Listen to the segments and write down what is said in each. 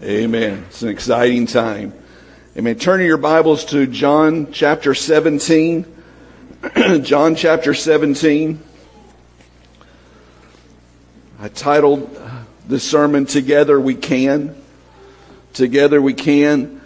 Amen. It's an exciting time. Amen. Turning your Bibles to John chapter 17. John chapter 17. I titled this sermon, Together We Can. Together We Can.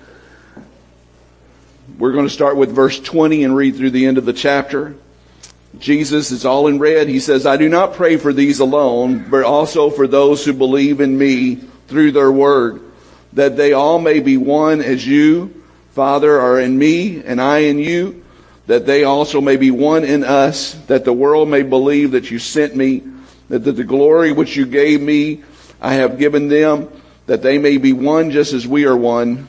We're going to start with verse 20 and read through the end of the chapter. Jesus, is all in red. He says, I do not pray for these alone, but also for those who believe in me through their word, that they all may be one as you, Father, are in me and I in you, that they also may be one in us, that the world may believe that you sent me, that the glory which you gave me I have given them, that they may be one just as we are one,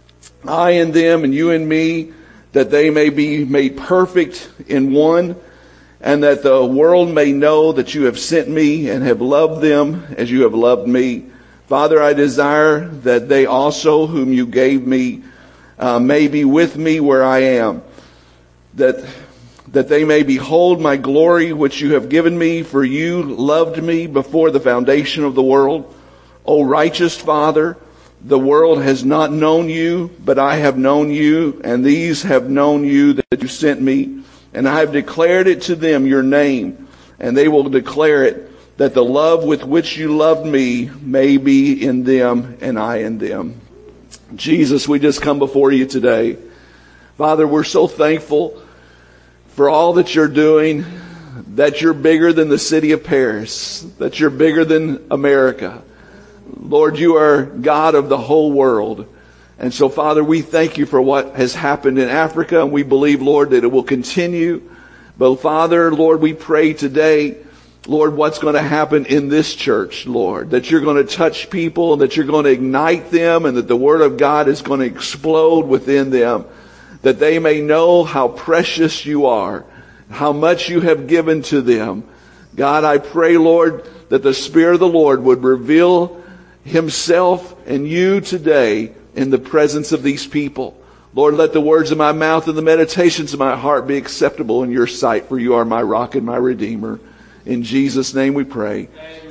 I in them and you in me, that they may be made perfect in one, and that the world may know that you have sent me and have loved them as you have loved me. Father, I desire that they also whom you gave me may be with me where I am, that they may behold my glory which you have given me, for you loved me before the foundation of the world. O righteous Father, the world has not known you, but I have known you, and these have known you that you sent me, and I have declared it to them, your name, and they will declare it, that the love with which you loved me may be in them and I in them. Jesus, we just come before you today. Father, we're so thankful for all that you're doing, that you're bigger than the city of Paris, that you're bigger than America. Lord, you are God of the whole world. And so, Father, we thank you for what has happened in Africa, and we believe, Lord, that it will continue. But, Father, Lord, we pray today, Lord, what's going to happen in this church, Lord, that you're going to touch people and that you're going to ignite them and that the Word of God is going to explode within them, that they may know how precious you are, how much you have given to them. God, I pray, Lord, that the Spirit of the Lord would reveal himself and you today in the presence of these people. Lord, let the words of my mouth and the meditations of my heart be acceptable in your sight, for you are my rock and my redeemer. In Jesus' name we pray.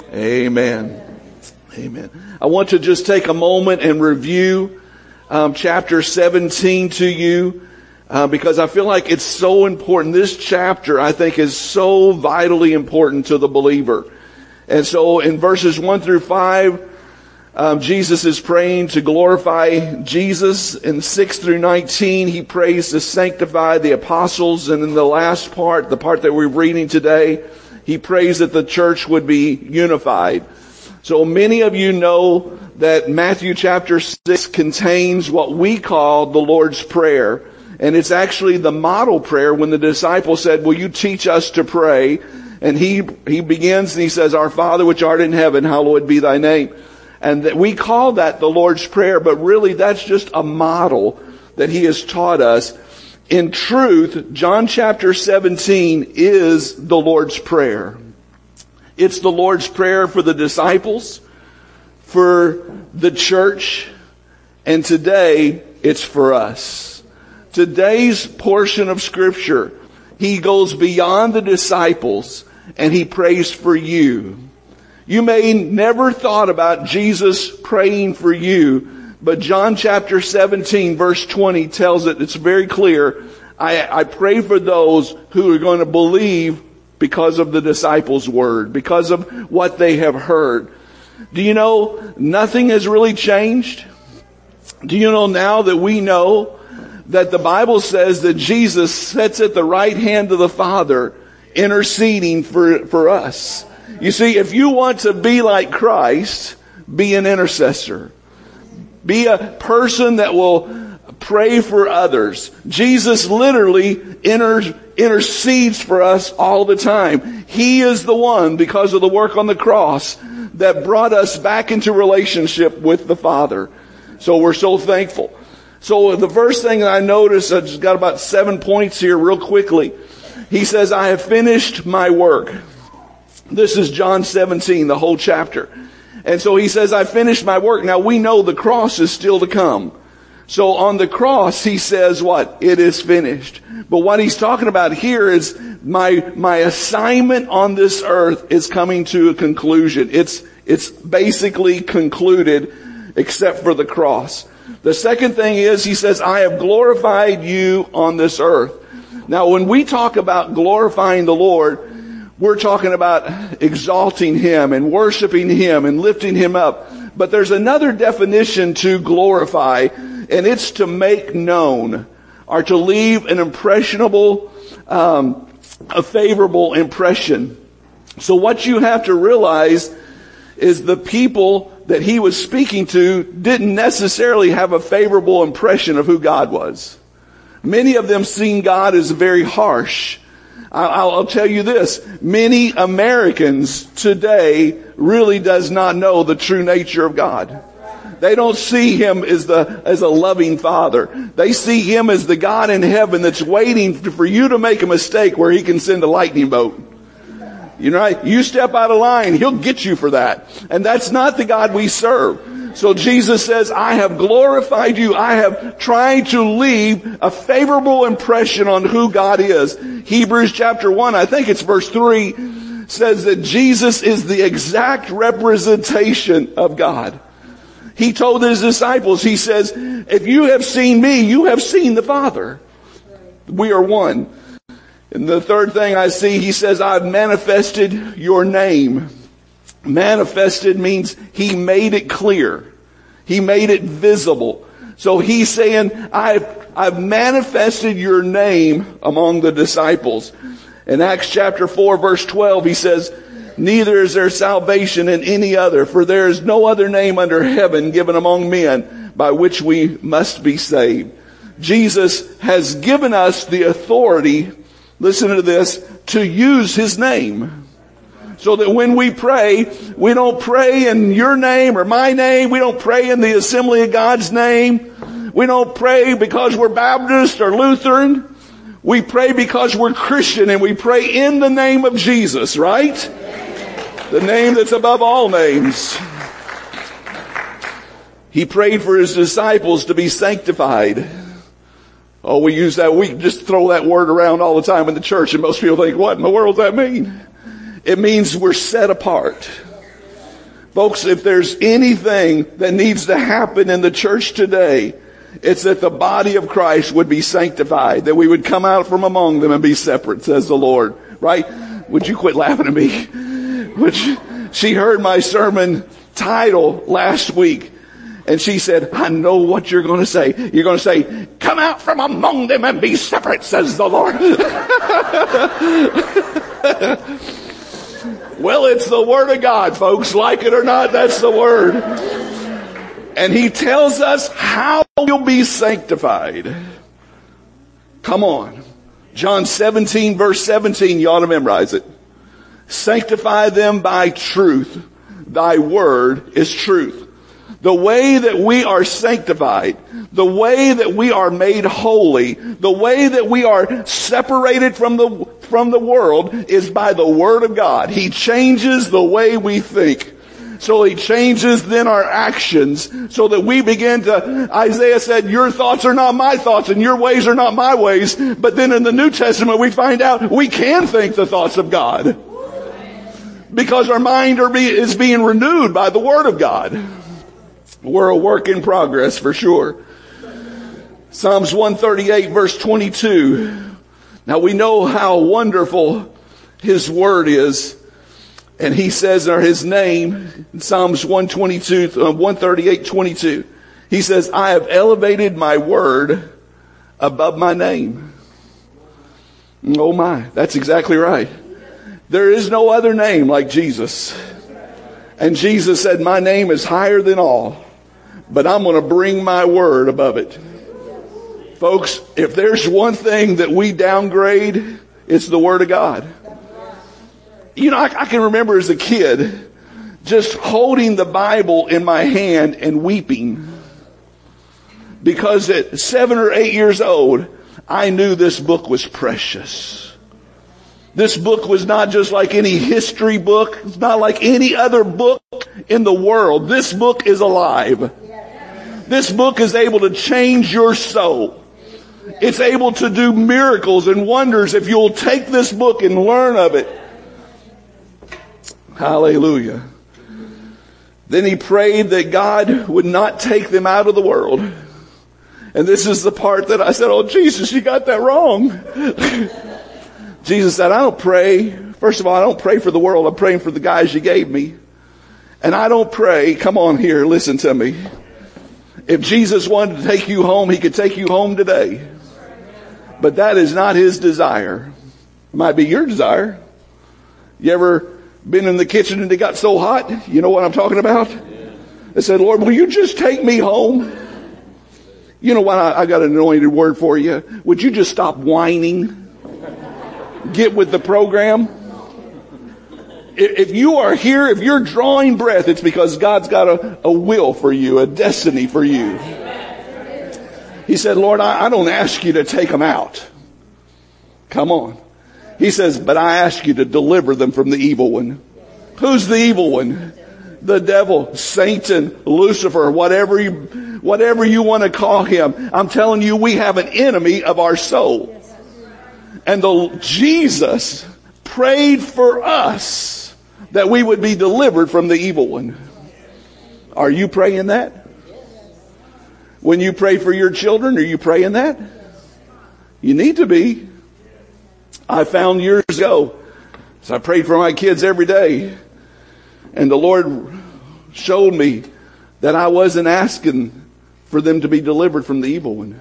Amen. Amen. I want to just take a moment and review chapter 17 to you because I feel like it's so important. This chapter, I think, is so vitally important to the believer. And so in verses 1 through 5, Jesus is praying to glorify Jesus. In 6 through 19, he prays to sanctify the apostles. And in the last part, the part that we're reading today, he prays that the church would be unified. So many of you know that Matthew chapter 6 contains what we call the Lord's Prayer. And it's actually the model prayer when the disciples said, will you teach us to pray? And he begins and he says, Our Father which art in heaven, hallowed be thy name. And we call that the Lord's Prayer, but really that's just a model that he has taught us. In truth, John chapter 17 is the Lord's Prayer. It's the Lord's Prayer for the disciples, for the church, and today it's for us. Today's portion of Scripture, he goes beyond the disciples and he prays for you. You may never thought about Jesus praying for you, but John chapter 17 verse 20 tells it, it's very clear. I pray for those who are going to believe because of the disciples' word, because of what they have heard. Do you know nothing has really changed? Do you know now that we know that the Bible says that Jesus sits at the right hand of the Father interceding for us? You see, if you want to be like Christ, be an intercessor. Be a person that will pray for others. Jesus literally intercedes for us all the time. He is the one, because of the work on the cross, that brought us back into relationship with the Father. So we're so thankful. So the first thing that I noticed, I just got about 7 points here real quickly. He says, I have finished my work. This is John 17, the whole chapter. And so he says, I finished my work. Now we know the cross is still to come. So on the cross, he says what? It is finished. But what he's talking about here is my assignment on this earth is coming to a conclusion. It's basically concluded. except for the cross. The second thing is, he says, I have glorified you on this earth. Now, when we talk about glorifying the Lord, we're talking about exalting Him and worshiping Him and lifting Him up. But there's another definition to glorify, and it's to make known, or to leave an impressionable, a favorable impression. So what you have to realize is the people that he was speaking to didn't necessarily have a favorable impression of who God was. Many of them seen God as very harsh. I'll tell you this, many Americans today really does not know the true nature of God. They don't see Him as a loving Father. They see Him as the God in heaven that's waiting for you to make a mistake where He can send a lightning bolt. You know, you step out of line, He'll get you for that. And that's not the God we serve. So Jesus says, I have glorified you. I have tried to leave a favorable impression on who God is. Hebrews chapter 1, I think it's verse 3, says that Jesus is the exact representation of God. He told His disciples, He says, if you have seen me, you have seen the Father. We are one. And the third thing I see, He says, I've manifested your name. Manifested means He made it clear. He made it visible. So He's saying, I've manifested your name among the disciples. In Acts chapter 4 verse 12, He says, neither is there salvation in any other, for there is no other name under heaven given among men by which we must be saved. Jesus has given us the authority, listen to this, to use His name. So that when we pray, we don't pray in your name or my name. We don't pray in the Assembly of God's name. We don't pray because we're Baptist or Lutheran. We pray because we're Christian, and we pray in the name of Jesus, right? The name that's above all names. He prayed for His disciples to be sanctified. Oh, we use that, we just throw that word around all the time in the church, and most people think, what in the world does that mean? It means we're set apart. Folks, if there's anything that needs to happen in the church today, it's that the body of Christ would be sanctified, that we would come out from among them and be separate, says the Lord. Right? Would you quit laughing at me? She heard my sermon title last week, and she said, I know what you're going to say. You're going to say, come out from among them and be separate, says the Lord. Well, it's the Word of God, folks. Like it or not, that's the Word. And He tells us how you'll be sanctified. Come on. John 17, verse 17, you ought to memorize it. Sanctify them by truth. Thy word is truth. The way that we are sanctified, the way that we are made holy, the way that we are separated from the world is by the Word of God. He changes the way we think. So He changes then our actions so that we begin to, Isaiah said, your thoughts are not my thoughts and your ways are not my ways. But then in the New Testament we find out we can think the thoughts of God. Because our mind is being renewed by the Word of God. We're a work in progress for sure. Psalms 138 verse 22. Now we know how wonderful His Word is. And He says, or His name, in Psalms 138, 22. He says, I have elevated my word above my name. Oh my, that's exactly right. There is no other name like Jesus. And Jesus said, my name is higher than all, but I'm going to bring my word above it. Folks, if there's one thing that we downgrade, it's the Word of God. You know, I can remember as a kid just holding the Bible in my hand and weeping. Because at 7 or 8 years old, I knew this book was precious. This book was not just like any history book. It's not like any other book in the world. This book is alive. This book is able to change your soul. It's able to do miracles and wonders if you'll take this book and learn of it. Hallelujah. Then he prayed that God would not take them out of the world. And this is the part that I said, oh, Jesus, you got that wrong. Jesus said, I don't pray. First of all, I don't pray for the world. I'm praying for the guys you gave me. And I don't pray. Come on here, listen to me. If Jesus wanted to take you home, he could take you home today. But that is not his desire. It might be your desire. You ever been in the kitchen and it got so hot? You know what I'm talking about? They said, Lord, will you just take me home? You know what? I got an anointed word for you. Would you just stop whining? Get with the program. If you are here, if you're drawing breath, it's because God's got a will for you, a destiny for you. He said, Lord, I don't ask you to take them out. Come on. He says, but I ask you to deliver them from the evil one. Who's the evil one? The devil, Satan, Lucifer, whatever you want to call him. I'm telling you, we have an enemy of our soul. And Jesus prayed for us that we would be delivered from the evil one. Are you praying that? When you pray for your children, are you praying that? You need to be. I found years ago, so I prayed for my kids every day, and the Lord showed me that I wasn't asking for them to be delivered from the evil one.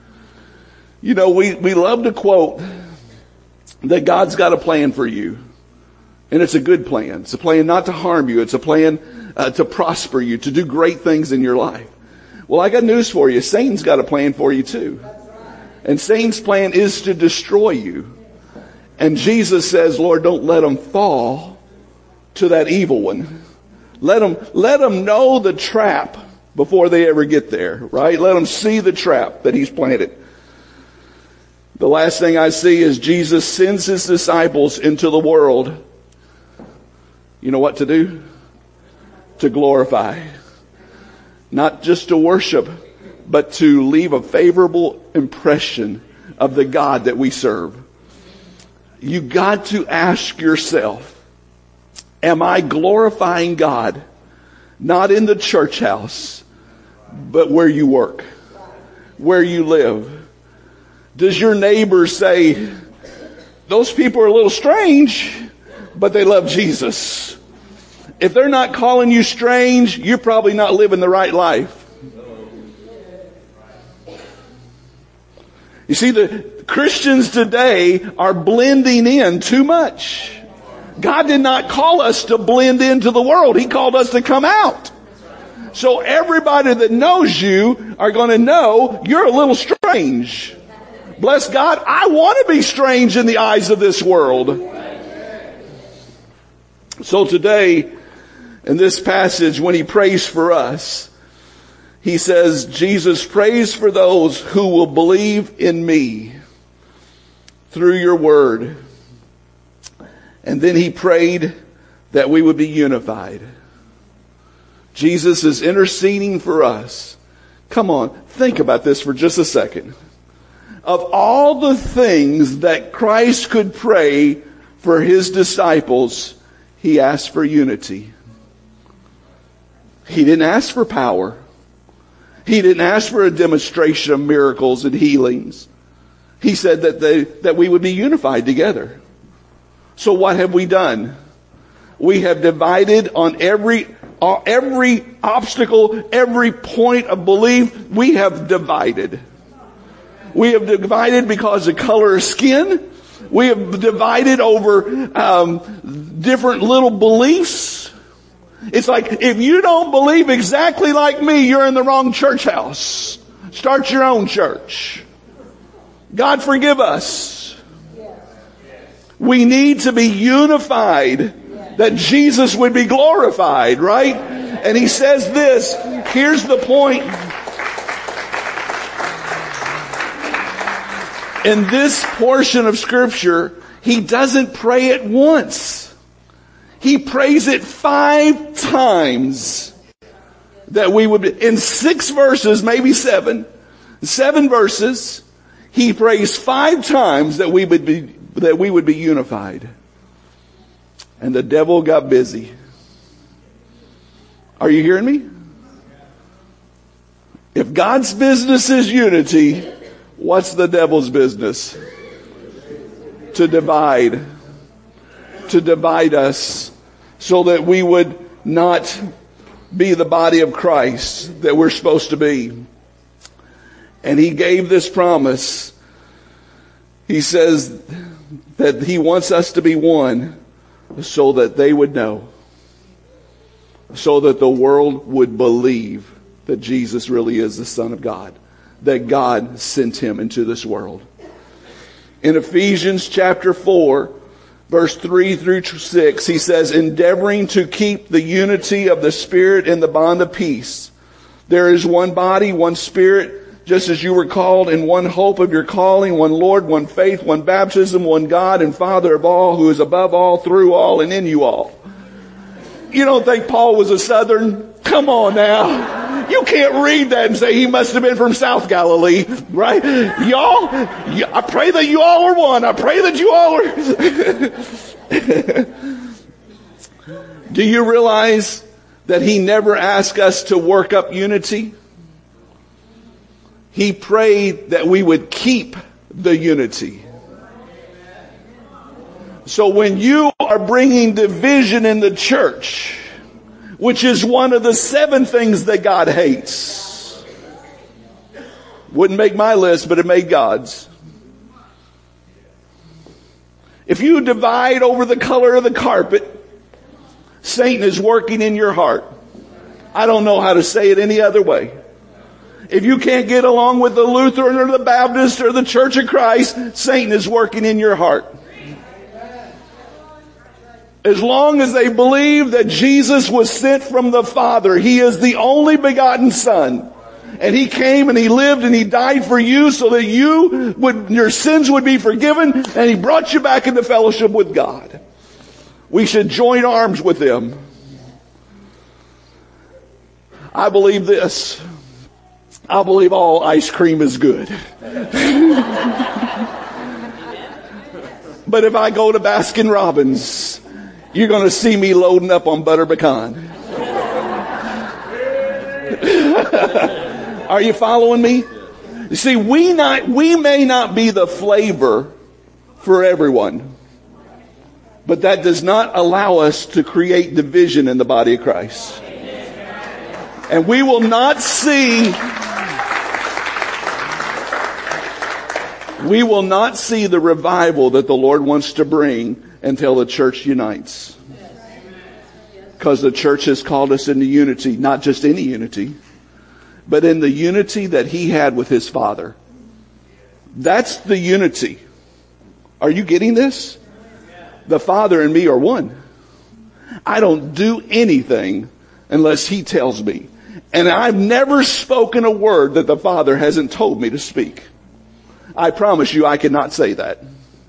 You know, we love to quote that God's got a plan for you. And it's a good plan. It's a plan not to harm you. It's a plan to prosper you, to do great things in your life. Well, I got news for you. Satan's got a plan for you too. And Satan's plan is to destroy you. And Jesus says, Lord, don't let them fall to that evil one. Let them know the trap before they ever get there, right? Let them see the trap that he's planted. The last thing I see is Jesus sends his disciples into the world. You know what to do? To glorify. Not just to worship, but to leave a favorable impression of the God that we serve. You got to ask yourself, am I glorifying God? Not in the church house, but where you work, where you live. Does your neighbor say, those people are a little strange, but they love Jesus? If they're not calling you strange, you're probably not living the right life. You see, the Christians today are blending in too much. God did not call us to blend into the world. He called us to come out. So everybody that knows you are going to know you're a little strange. Bless God, I want to be strange in the eyes of this world. So today, in this passage, when he prays for us, he says, Jesus prays for those who will believe in me through your word. And then he prayed that we would be unified. Jesus is interceding for us. Come on, think about this for just a second. Of all the things that Christ could pray for his disciples, he asked for unity. He didn't ask for power. He didn't ask for a demonstration of miracles and healings. He said that we would be unified together. So what have we done? We have divided on every obstacle, every point of belief. We have divided. We have divided because of color of skin. We have divided over different little beliefs. It's like, if you don't believe exactly like me, you're in the wrong church house. Start your own church. God forgive us. We need to be unified, that Jesus would be glorified, right? And he says this, here's the point. In this portion of Scripture, he doesn't pray it once. He prays it 5 times that we would be, in 6 verses, maybe 7 verses, he prays 5 times that we would be unified. And the devil got busy. Are you hearing me? If God's business is unity, what's the devil's business? To divide us so that we would not be the body of Christ that we're supposed to be. And he gave this promise. He says that he wants us to be one so that they would know, so that the world would believe that Jesus really is the Son of God, that God sent him into this world. In Ephesians chapter 4, verse 3 through 6, he says, endeavoring to keep the unity of the Spirit in the bond of peace. There is one body, one Spirit, just as you were called in one hope of your calling, one Lord, one faith, one baptism, one God and Father of all, who is above all, through all, and in you all. You don't think Paul was a Southern? Come on now. You can't read that and say he must have been from South Galilee, right? Y'all, I pray that you all are one. I pray that you all are. Do you realize that he never asked us to work up unity? He prayed that we would keep the unity. So when you are bringing division in the church, which is one of the 7 things that God hates. Wouldn't make my list, but it made God's. If you divide over the color of the carpet, Satan is working in your heart. I don't know how to say it any other way. If you can't get along with the Lutheran or the Baptist or the Church of Christ, Satan is working in your heart. As long as they believe that Jesus was sent from the Father, he is the only begotten Son. And he came and he lived and he died for you so that your sins would be forgiven, and he brought you back into fellowship with God. We should join arms with him. I believe this. I believe all ice cream is good. But if I go to Baskin Robbins, you're going to see me loading up on butter pecan. Are you following me? You see, we may not be the flavor for everyone, but that does not allow us to create division in the body of Christ. And we will not see the revival that the Lord wants to bring until the church unites. Because the church has called us into unity, not just any unity, but in the unity that he had with his Father. That's the unity. Are you getting this? The Father and me are one. I don't do anything unless he tells me. And I've never spoken a word that the Father hasn't told me to speak. I promise you I cannot say that.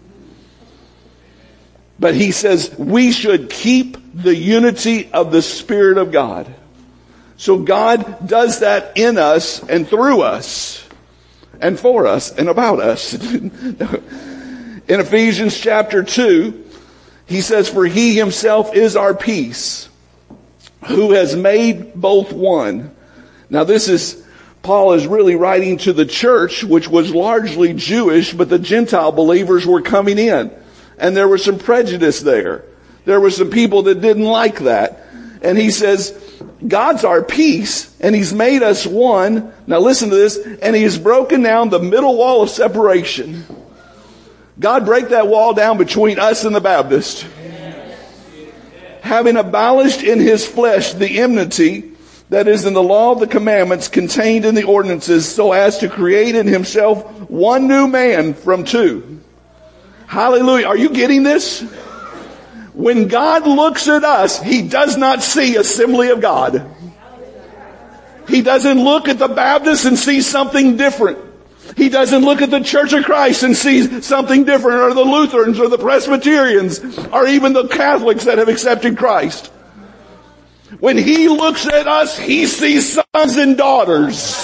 But he says we should keep the unity of the Spirit of God. So God does that in us and through us and for us and about us. In Ephesians chapter 2, he says, for he himself is our peace, who has made both one. Now Paul is really writing to the church, which was largely Jewish, but the Gentile believers were coming in. And there was some prejudice there. There were some people that didn't like that. And he says, God's our peace, and he's made us one. Now listen to this. And he has broken down the middle wall of separation. God break that wall down between us and the Baptist. Having abolished in his flesh the enmity that is in the law of the commandments contained in the ordinances, so as to create in himself one new man from two. Hallelujah. Are you getting this? When God looks at us, he does not see Assembly of God. He doesn't look at the Baptists and see something different. He doesn't look at the Church of Christ and see something different, or the Lutherans or the Presbyterians or even the Catholics that have accepted Christ. When he looks at us, he sees sons and daughters.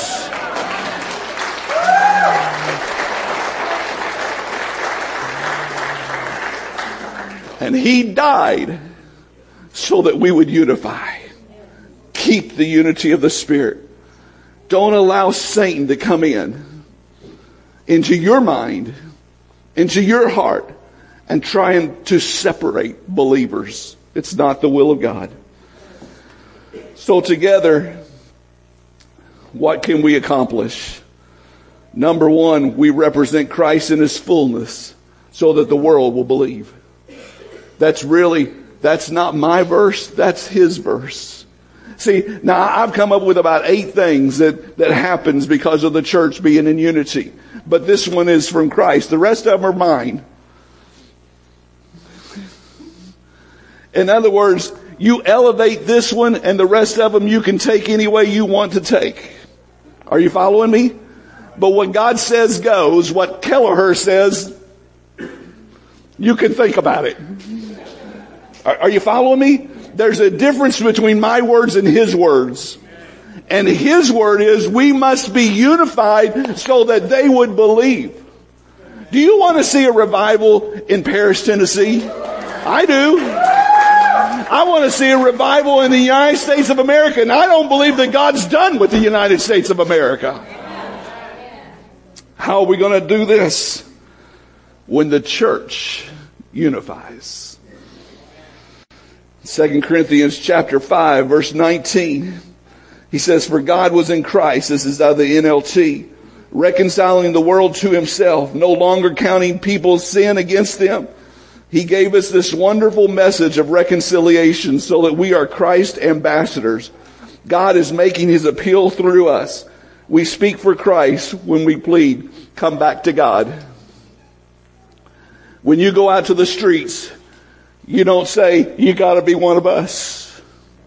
And he died so that we would unify. Keep the unity of the Spirit. Don't allow Satan to come into your mind, into your heart, and trying to separate believers. It's not the will of God. So together, what can we accomplish? Number one, we represent Christ in His fullness so that the world will believe. That's not my verse, that's His verse. See, now I've come up with about 8 things that happens because of the church being in unity. But this one is from Christ. The rest of them are mine. In other words, you elevate this one and the rest of them you can take any way you want to take. Are you following me? But what God says goes. What Kelleher says, you can think about it. Are you following me? There's a difference between my words and His words. And His word is we must be unified so that they would believe. Do you want to see a revival in Paris, Tennessee? I do. I want to see a revival in the United States of America, and I don't believe that God's done with the United States of America. How are we going to do this? When the church unifies. 2 Corinthians chapter 5, verse 19. He says, for God was in Christ, this is out of the NLT, reconciling the world to Himself, no longer counting people's sin against them. He gave us this wonderful message of reconciliation so that we are Christ's ambassadors. God is making His appeal through us. We speak for Christ when we plead, come back to God. When you go out to the streets, you don't say, you got to be one of us.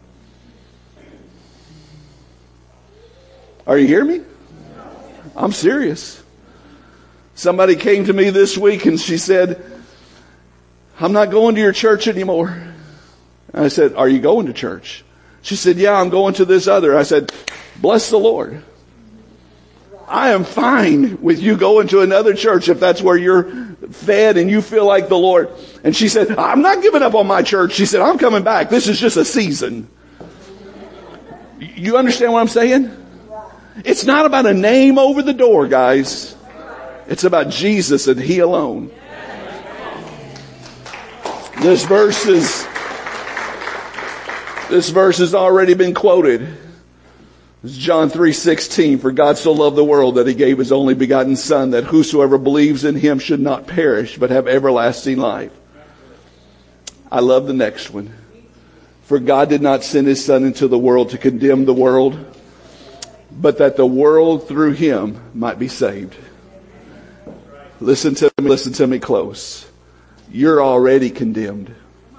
Are you hearing me? I'm serious. Somebody came to me this week and she said, I'm not going to your church anymore. And I said, are you going to church? She said, yeah, I'm going to this other. I said, bless the Lord. I am fine with you going to another church if that's where you're fed and you feel like the Lord. And she said, I'm not giving up on my church. She said, I'm coming back. This is just a season. You understand what I'm saying? It's not about a name over the door, guys. It's about Jesus and He alone. This verse has already been quoted. It's John 3:16. For God so loved the world that He gave His only begotten Son, that whosoever believes in Him should not perish, but have everlasting life. I love the next one. For God did not send His Son into the world to condemn the world, but that the world through Him might be saved. Listen to me close. You're already condemned.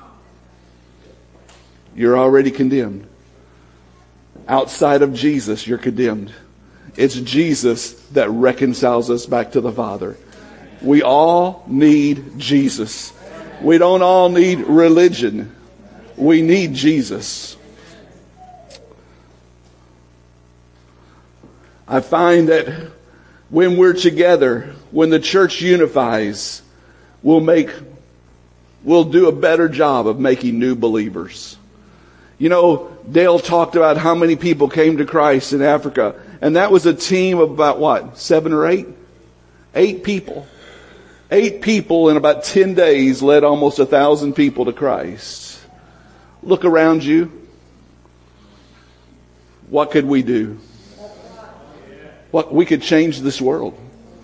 You're already condemned. Outside of Jesus, you're condemned. It's Jesus that reconciles us back to the Father. We all need Jesus. We don't all need religion. We need Jesus. I find that when we're together, when the church unifies, we'll do a better job of making new believers. You know, Dale talked about how many people came to Christ in Africa. And that was a team of about what? 7 or 8? 8 people. 8 people in about 10 days led almost 1,000 people to Christ. Look around you. What could we do? We could change this world.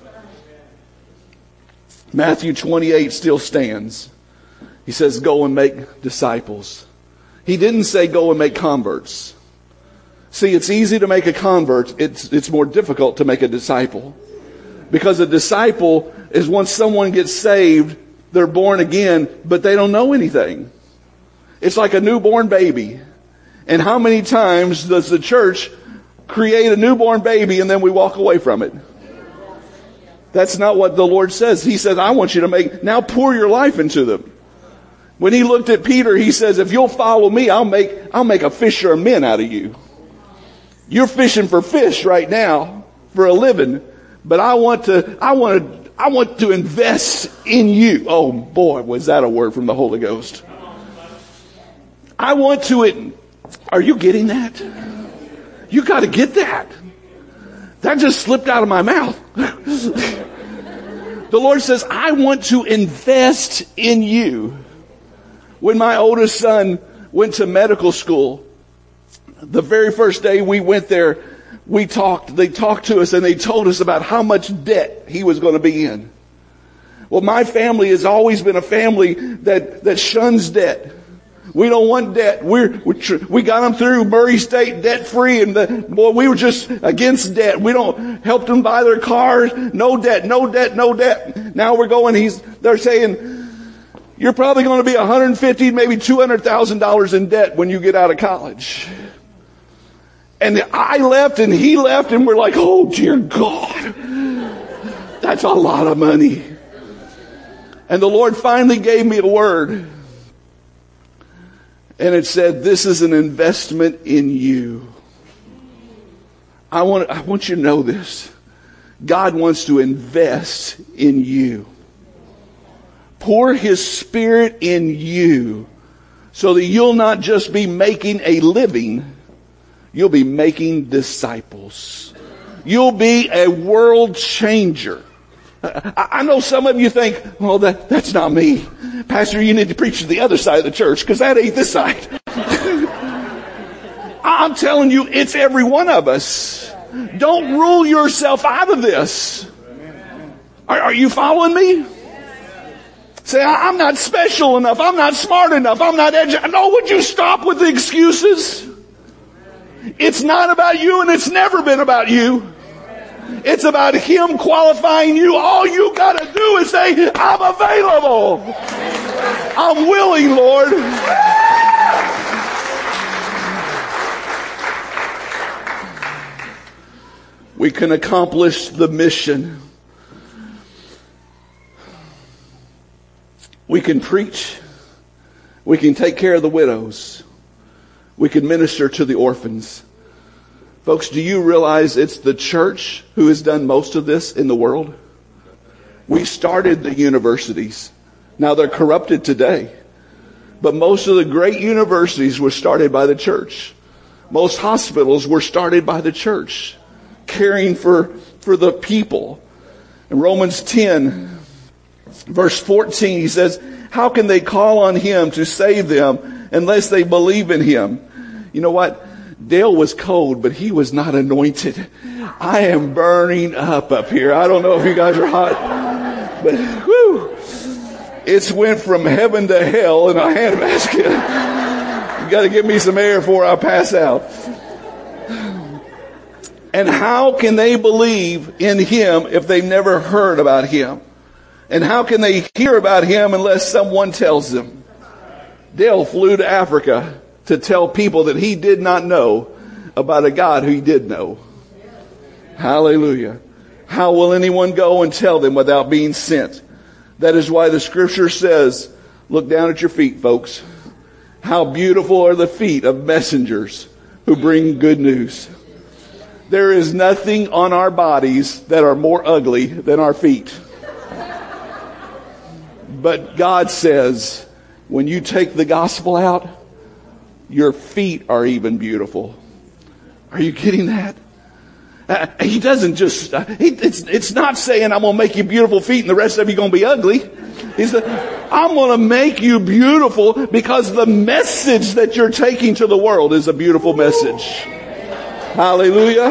Matthew 28 still stands. He says, go and make disciples. He didn't say go and make converts. See, it's easy to make a convert. It's more difficult to make a disciple. Because a disciple is once someone gets saved, they're born again, but they don't know anything. It's like a newborn baby. And how many times does the church create a newborn baby and then we walk away from it? That's not what the Lord says. He says, I want you to now pour your life into them. When He looked at Peter, He says, if you'll follow me, I'll make a fisher of men out of you. You're fishing for fish right now for a living, but I want to invest in you. Oh boy, was that a word from the Holy Ghost. I want Are you getting that? You got to get that. That just slipped out of my mouth. The Lord says, I want to invest in you. When my oldest son went to medical school, the very first day we went there, they talked to us and they told us about how much debt he was going to be in. Well, my family has always been a family that shuns debt. We don't want debt. We got them through Murray State debt free, and we were just against debt. We don't help them buy their cars. No debt, no debt, no debt. Now we're going. They're saying you're probably going to be $150,000, maybe $200,000 in debt when you get out of college. And I left and he left, and we're like, oh dear God, that's a lot of money. And the Lord finally gave me a word. And it said, this is an investment in you. I want you to know this. God wants to invest in you. Pour His Spirit in you so that you'll not just be making a living, you'll be making disciples. You'll be a world changer. I know some of you think, well, that's not me. Pastor, you need to preach to the other side of the church because that ain't this side. I'm telling you, it's every one of us. Don't rule yourself out of this. Are you following me? Say, I'm not special enough. I'm not smart enough. I'm not educated. No, would you stop with the excuses? It's not about you, and it's never been about you. It's about Him qualifying you. All you got to do is say, I'm available. I'm willing, Lord. We can accomplish the mission. We can preach. We can take care of the widows. We can minister to the orphans. Folks, do you realize it's the church who has done most of this in the world? We started the universities. Now they're corrupted today. But most of the great universities were started by the church. Most hospitals were started by the church, caring for the people. In Romans 10, verse 14, he says, how can they call on Him to save them unless they believe in Him? You know what? Dale was cold, but he was not anointed. I am burning up here. I don't know if you guys are hot, but whew, it's went from heaven to hell in a handbasket. You got to give me some air before I pass out. And how can they believe in Him if they've never heard about Him? And how can they hear about Him unless someone tells them? Dale flew to Africa to tell people that he did not know about a God who he did know. Hallelujah. How will anyone go and tell them without being sent? That is why the scripture says, look down at your feet, folks. How beautiful are the feet of messengers who bring good news. There is nothing on our bodies that are more ugly than our feet. But God says, when you take the gospel out, your feet are even beautiful. Are you getting that? He doesn't just, it's not saying I'm going to make you beautiful feet and the rest of you going to be ugly. He said, I'm going to make you beautiful because the message that you're taking to the world is a beautiful message. Hallelujah.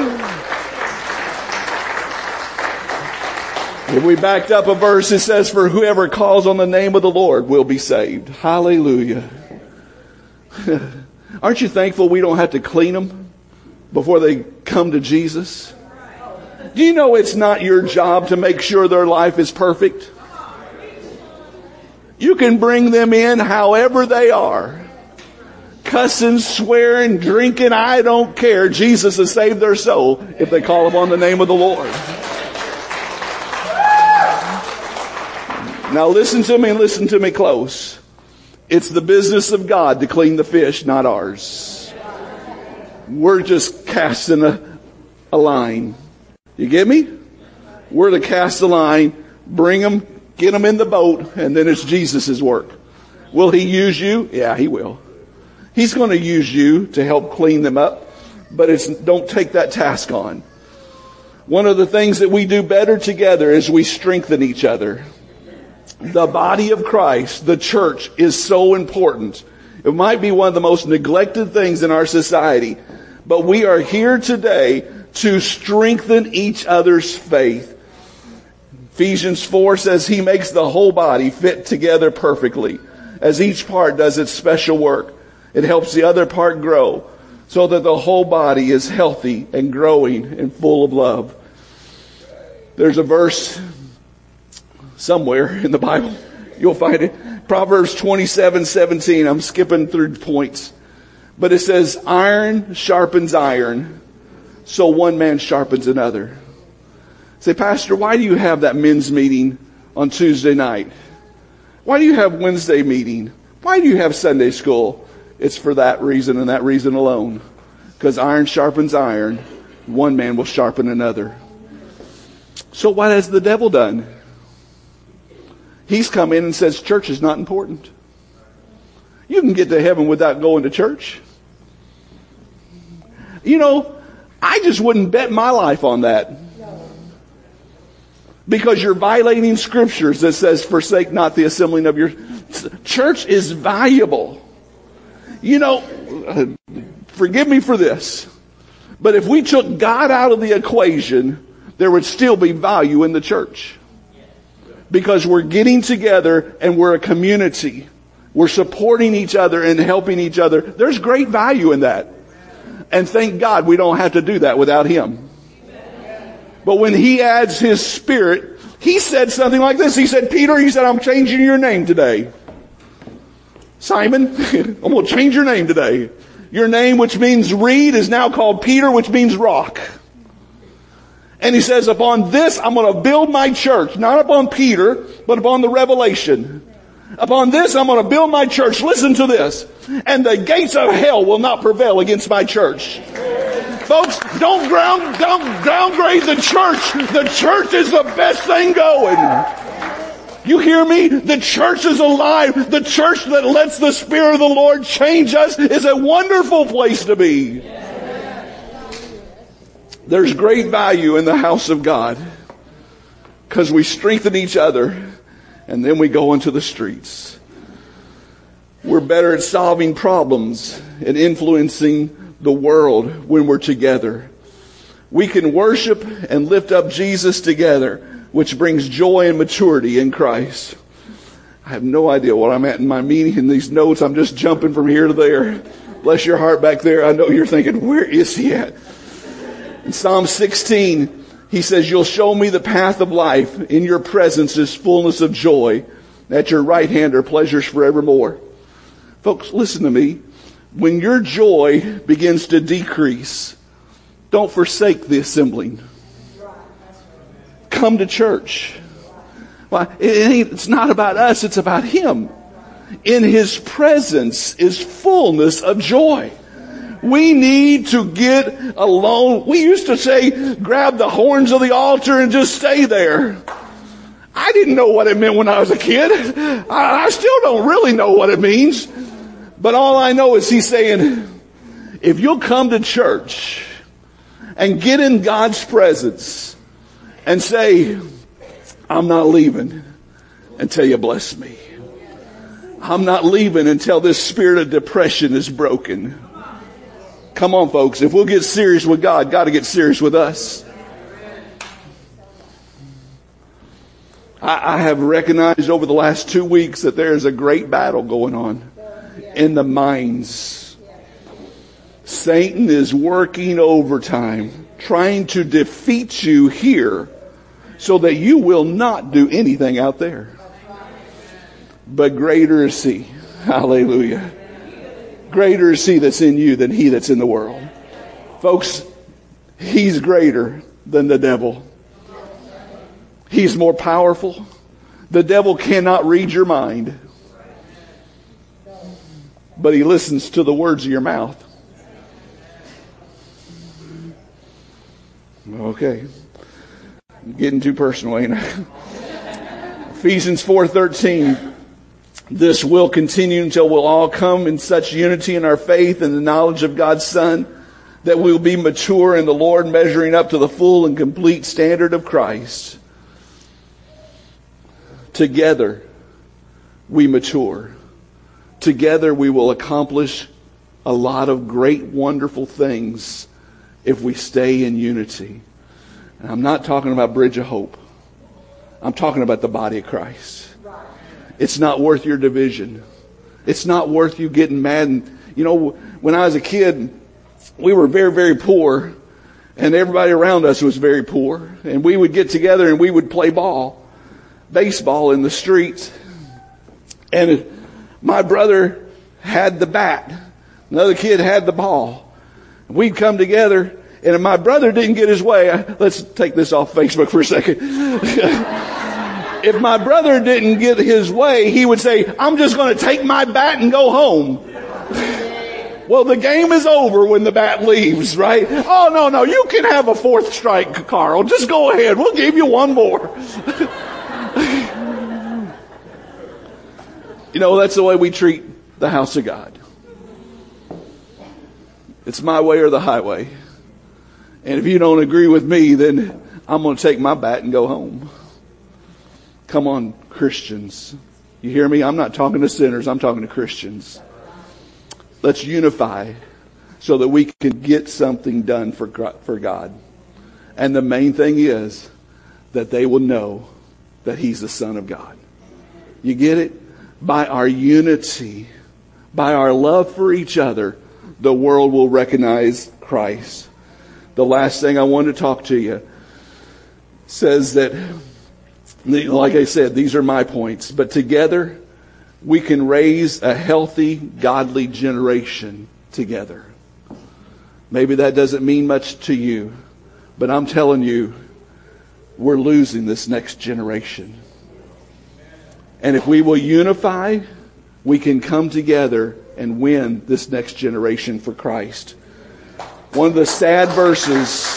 If we backed up a verse, it says, for whoever calls on the name of the Lord will be saved. Hallelujah. Aren't you thankful we don't have to clean them before they come to Jesus? Do you know it's not your job to make sure their life is perfect? You can bring them in however they are. Cussing, swearing, drinking, I don't care. Jesus has saved their soul if they call upon the name of the Lord. Now listen to me and listen to me close. It's the business of God to clean the fish, not ours. We're just casting a line. You get me? We're to cast a line, bring them, get them in the boat, and then it's Jesus' work. Will He use you? Yeah, He will. He's going to use you to help clean them up, but don't take that task on. One of the things that we do better together is we strengthen each other. The body of Christ, the church, is so important. It might be one of the most neglected things in our society, but we are here today to strengthen each other's faith. Ephesians 4 says He makes the whole body fit together perfectly, as each part does its special work. It helps the other part grow, so that the whole body is healthy and growing and full of love. There's a verse somewhere in the Bible, you'll find it. Proverbs 27:17. I'm skipping through points. But it says, iron sharpens iron, so one man sharpens another. Say, Pastor, why do you have that men's meeting on Tuesday night? Why do you have Wednesday meeting? Why do you have Sunday school? It's for that reason and that reason alone. Because iron sharpens iron, one man will sharpen another. So what has the devil done? He's come in and says church is not important. You can get to heaven without going to church. You know, I just wouldn't bet my life on that. Because you're violating scriptures that says, forsake not the assembling of your... Church is valuable. You know, forgive me for this, but if we took God out of the equation, there would still be value in the church. Because we're getting together and we're a community. We're supporting each other and helping each other. There's great value in that. And thank God we don't have to do that without Him. But when He adds His Spirit, He said something like this. He said, Peter, He said, I'm changing your name today. Simon, I'm going to change your name today. Your name, which means reed, is now called Peter, which means rock. And He says, upon this, I'm going to build my church. Not upon Peter, but upon the revelation. Upon this, I'm going to build my church. Listen to this. And the gates of hell will not prevail against my church. Folks, don't downgrade the church. The church is the best thing going. You hear me? The church is alive. The church that lets the Spirit of the Lord change us is a wonderful place to be. There's great value in the house of God because we strengthen each other and then we go into the streets. We're better at solving problems and influencing the world when we're together. We can worship and lift up Jesus together, which brings joy and maturity in Christ. I have no idea what I'm at in my meeting in these notes. I'm just jumping from here to there. Bless your heart back there. I know you're thinking, where is he at? In Psalm 16, he says, you'll show me the path of life. In your presence is fullness of joy. At your right hand are pleasures forevermore. Folks, listen to me. When your joy begins to decrease, don't forsake the assembling. Come to church. Well, it's not about us, it's about Him. In His presence is fullness of joy. We need to get alone. We used to say, grab the horns of the altar and just stay there. I didn't know what it meant when I was a kid. I still don't really know what it means. But all I know is He's saying, if you'll come to church and get in God's presence and say, I'm not leaving until you bless me. I'm not leaving until this spirit of depression is broken. Come on, folks. If we'll get serious with God, God will get serious with us. I have recognized over the last 2 weeks that there is a great battle going on in the minds. Satan is working overtime, trying to defeat you here so that you will not do anything out there. But greater is He. Hallelujah. Greater is He that's in you than he that's in the world. Folks, He's greater than the devil. He's more powerful. The devil cannot read your mind. But he listens to the words of your mouth. Okay. I'm getting too personal, ain't I? Ephesians 4:13. This will continue until we'll all come in such unity in our faith and the knowledge of God's Son that we will be mature in the Lord, measuring up to the full and complete standard of Christ. Together, we mature. Together, we will accomplish a lot of great, wonderful things if we stay in unity. And I'm not talking about Bridge of Hope. I'm talking about the body of Christ. It's not worth your division. It's not worth you getting mad. And, when I was a kid, we were very, very poor. And everybody around us was very poor. And we would get together and we would play baseball in the streets. And my brother had the bat. Another kid had the ball. We'd come together. And if my brother didn't get his way, let's take this off Facebook for a second. If my brother didn't get his way, he would say, I'm just going to take my bat and go home. Well, the game is over when the bat leaves, right? Oh, no, you can have a fourth strike, Carl. Just go ahead. We'll give you one more. That's the way we treat the house of God. It's my way or the highway. And if you don't agree with me, then I'm going to take my bat and go home. Come on, Christians. You hear me? I'm not talking to sinners. I'm talking to Christians. Let's unify so that we can get something done for God. And the main thing is that they will know that He's the Son of God. You get it? By our unity, by our love for each other, the world will recognize Christ. The last thing I want to talk to you says that, like I said, these are my points. But together, we can raise a healthy, godly generation together. Maybe that doesn't mean much to you. But I'm telling you, we're losing this next generation. And if we will unify, we can come together and win this next generation for Christ. One of the sad verses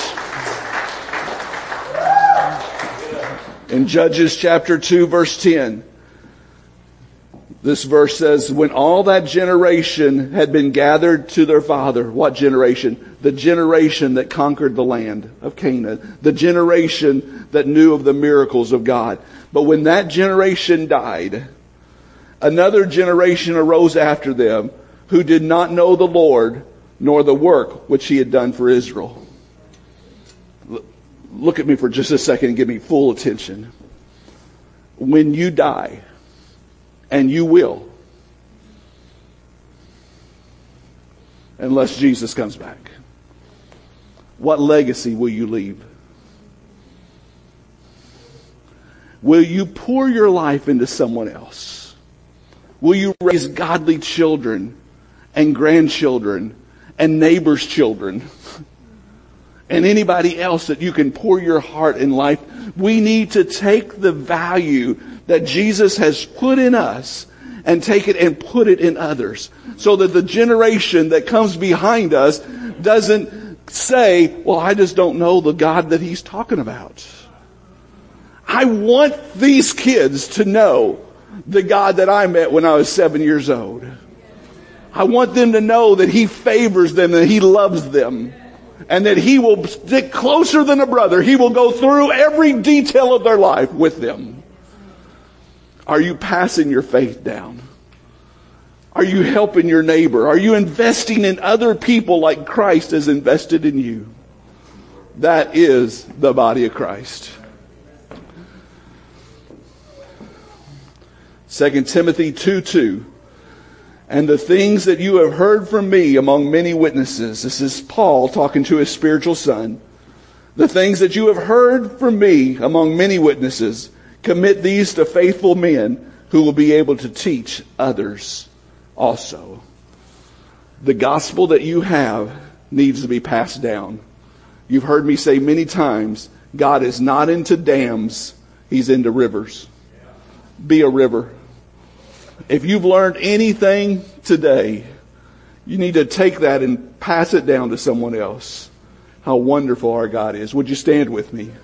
in Judges chapter 2, verse 10. This verse says, when all that generation had been gathered to their father. What generation? The generation that conquered the land of Canaan. The generation that knew of the miracles of God. But when that generation died, another generation arose after them who did not know the Lord nor the work which He had done for Israel. Look at me for just a second and give me full attention. When you die, and you will, unless Jesus comes back, what legacy will you leave? Will you pour your life into someone else? Will you raise godly children and grandchildren and neighbors' children? And anybody else that you can pour your heart and life. We need to take the value that Jesus has put in us and take it and put it in others. So that the generation that comes behind us doesn't say, well, I just don't know the God that He's talking about. I want these kids to know the God that I met when I was 7 years old. I want them to know that He favors them, that He loves them. And that He will stick closer than a brother. He will go through every detail of their life with them. Are you passing your faith down? Are you helping your neighbor? Are you investing in other people like Christ has invested in you? That is the body of Christ. 2 Timothy 2:2. And the things that you have heard from me among many witnesses. This is Paul talking to his spiritual son. The things that you have heard from me among many witnesses, commit these to faithful men who will be able to teach others also. The gospel that you have needs to be passed down. You've heard me say many times, God is not into dams, He's into rivers. Be a river. If you've learned anything today, you need to take that and pass it down to someone else. How wonderful our God is. Would you stand with me?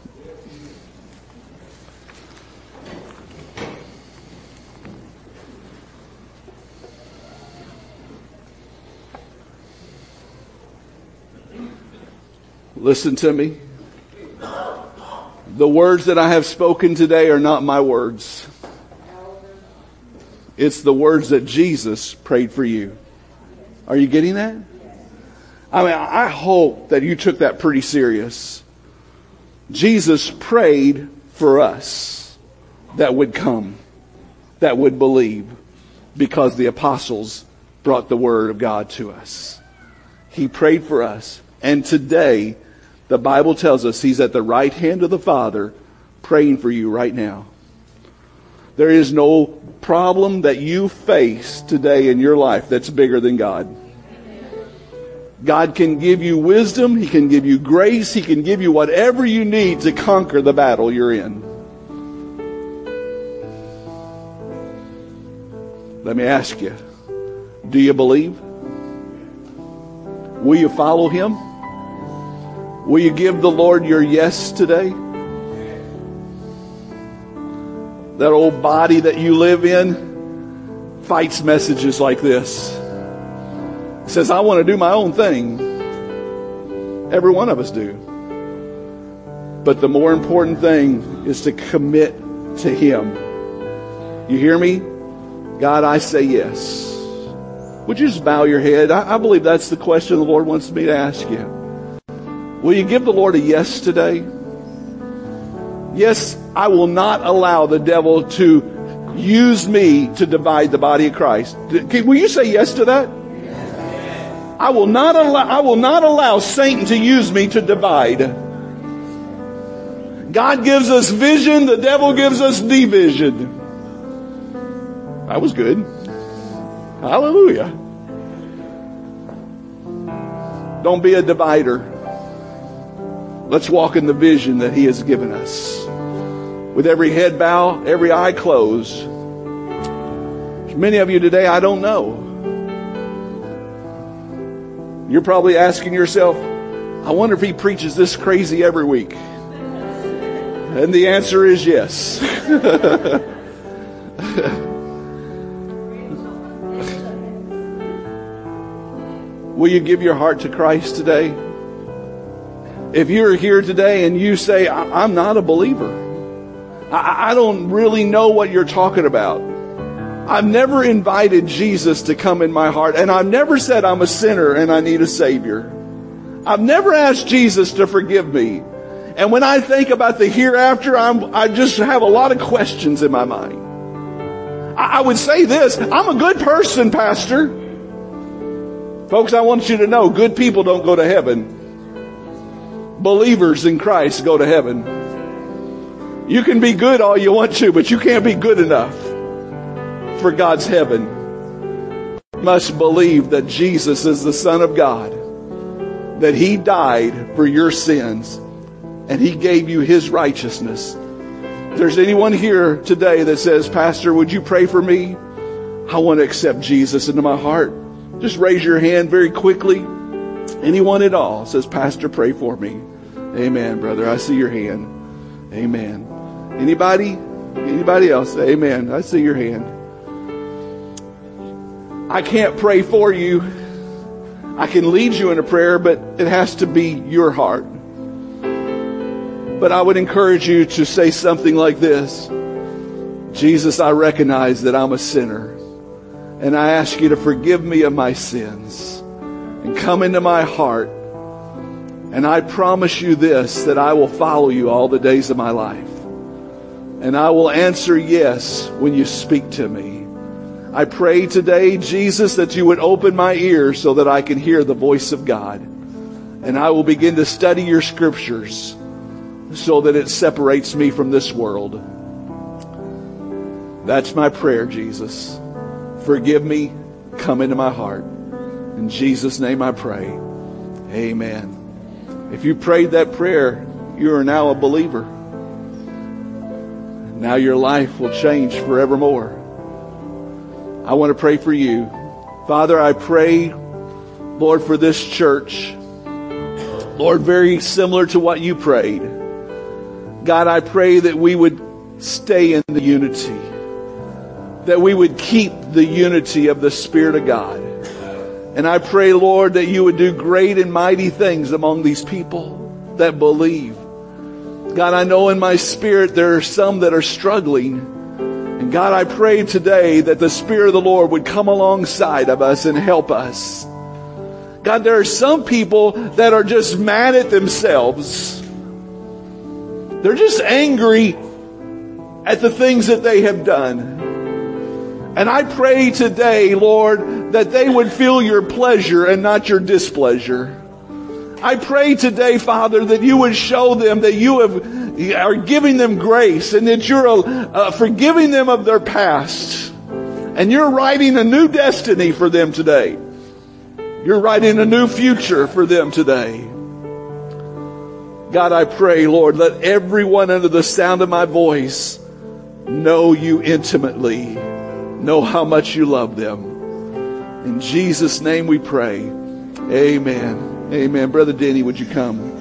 Listen to me. The words that I have spoken today are not my words. It's the words that Jesus prayed for you. Are you getting that? I mean, I hope that you took that pretty serious. Jesus prayed for us that would come, that would believe, because the apostles brought the word of God to us. He prayed for us. And today, the Bible tells us He's at the right hand of the Father praying for you right now. There is no problem that you face today in your life that's bigger than God. God can give you wisdom. He can give you grace. He can give you whatever you need to conquer the battle you're in. Let me ask you, do you believe? Will you follow Him? Will you give the Lord your yes today? That old body that you live in fights messages like this. It says, I want to do my own thing. Every one of us do. But the more important thing is to commit to Him. You hear me? God, I say yes. Would you just bow your head? I believe that's the question the Lord wants me to ask you. Will you give the Lord a yes today? Yes, I will not allow the devil to use me to divide the body of Christ. Will you say yes to that? Yes. I will not allow Satan to use me to divide. God gives us vision, the devil gives us division. That was good. Hallelujah. Don't be a divider. Let's walk in the vision that He has given us. With every head bow, every eye closed. Many of you today, I don't know. You're probably asking yourself, I wonder if he preaches this crazy every week. And the answer is yes. Will you give your heart to Christ today? If you're here today and you say, I'm not a believer. I don't really know what you're talking about. I've never invited Jesus to come in my heart. And I've never said I'm a sinner and I need a Savior. I've never asked Jesus to forgive me. And when I think about the hereafter, I just have a lot of questions in my mind. I would say this, I'm a good person, Pastor. Folks, I want you to know, good people don't go to heaven. Believers in Christ go to heaven. You can be good all you want to, but you can't be good enough for God's heaven. You must believe that Jesus is the Son of God, that He died for your sins, and He gave you His righteousness. If there's anyone here today that says, Pastor, would you pray for me? I want to accept Jesus into my heart. Just raise your hand very quickly. Anyone at all says, Pastor, pray for me. Amen, brother. I see your hand. Amen. Anybody? Anybody else? Amen. I see your hand. I can't pray for you. I can lead you in a prayer, but it has to be your heart. But I would encourage you to say something like this. Jesus, I recognize that I'm a sinner. And I ask you to forgive me of my sins. And come into my heart. And I promise you this, that I will follow you all the days of my life. And I will answer yes when you speak to me. I pray today, Jesus, that you would open my ears so that I can hear the voice of God. And I will begin to study your scriptures so that it separates me from this world. That's my prayer, Jesus. Forgive me. Come into my heart. In Jesus' name I pray. Amen. If you prayed that prayer, you are now a believer. Now your life will change forevermore. I want to pray for you. Father, I pray, Lord, for this church. Lord, very similar to what you prayed. God, I pray that we would stay in the unity. That we would keep the unity of the Spirit of God. And I pray, Lord, that you would do great and mighty things among these people. that believe. God, I know in my spirit there are some that are struggling. And God, I pray today that the Spirit of the Lord would come alongside of us and help us. God, there are some people that are just mad at themselves. They're just angry at the things that they have done. And I pray today, Lord, that they would feel your pleasure and not your displeasure. I pray today, Father, that you would show them that you are giving them grace and that you're forgiving them of their past. And you're writing a new destiny for them today. You're writing a new future for them today. God, I pray, Lord, let everyone under the sound of my voice know you intimately, know how much you love them. In Jesus' name we pray. Amen. Amen. Brother Denny, would you come?